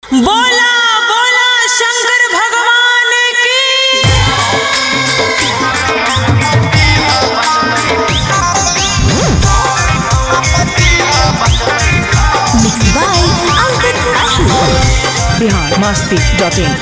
बोला बोला शंकर भगवान की। Mixed by Ankit Ashur. biharmasti.in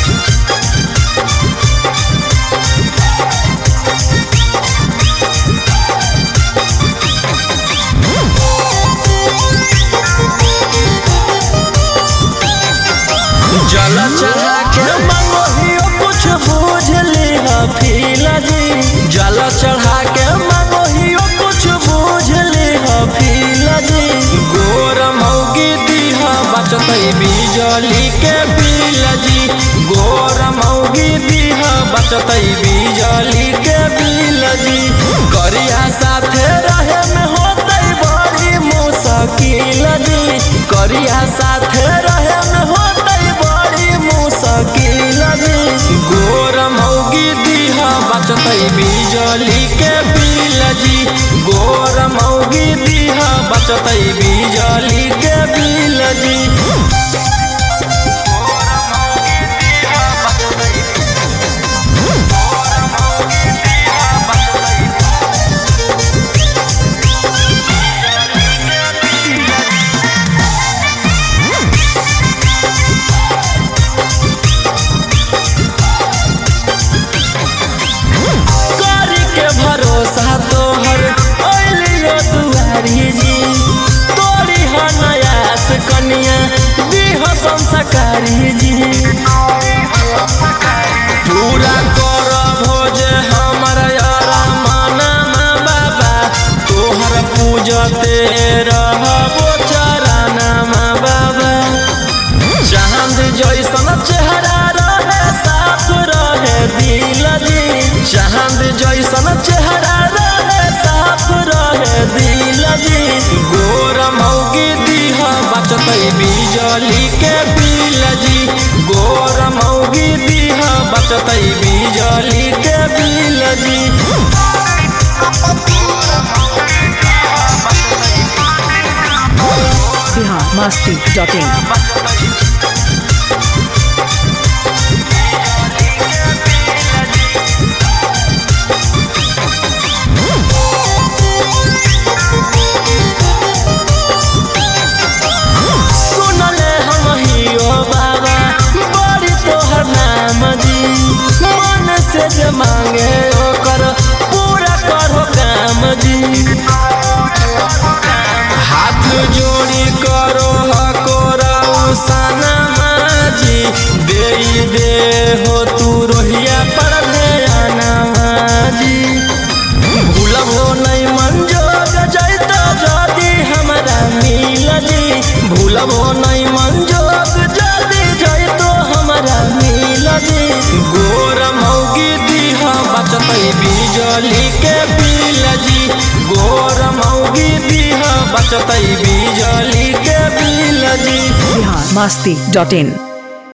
जल चढ़ा के मंगोहियो कुछ बूझ लिहा फीला जी। जल चढ़ा के मंगोहियो कुछ बूझ लिहा फीला जी। गोर मौगी दीहा बचतई बिजली के बिल जी। गोर मौगी दीहा बचतई बिजली के बिल जी। करिया साथे रहे में होतई बड़ी मुश्किल जी। करिया साथे रहे में होतई बड़ी मुश्किल जी। गोर मौगी दीहा बचतई बिजली के बिल जी। गोर मौगी दीहा बचतई बिजली के बिल जी। भरोसा तोहर ओलियो दुआरी जी। तोरी हो नयास कनिया दीह संस्कारी जी। पूरा कर भोज हमर यारा माना बाबा। तोहर पूजते रहबो चराना बाबा। चांद जैसन चेहरा रहे साफ रहे दिल जी। चांद जैसन चेहरा रहे साफ रहे दिल जी। गोर मौगी दीहा बचतई बिजली के बिल जी। गोर मौगी दीहा बचतई बिजली के बिल जी। biharmasti.in सुनले हम हियो बाबा बड़ी तोहर नाम जी। मन से जे मांगे ओकर पूरा करो काम जी। हाथ जोड़ी करो हकोरा सनमा जी। दे हो तू रोहिया पर ध्याना जी। भूलबो नहीं मंजोग जैत जदी हमरा मिल जी। भूलबो नहीं मंजोग जदी जैतो हमरा मिल जी। गोर मौगी दीहा बचतई बिजली के बिल जी। गोर मौगी दीहा बचतई बिजली के बिल जी। biharmasti.in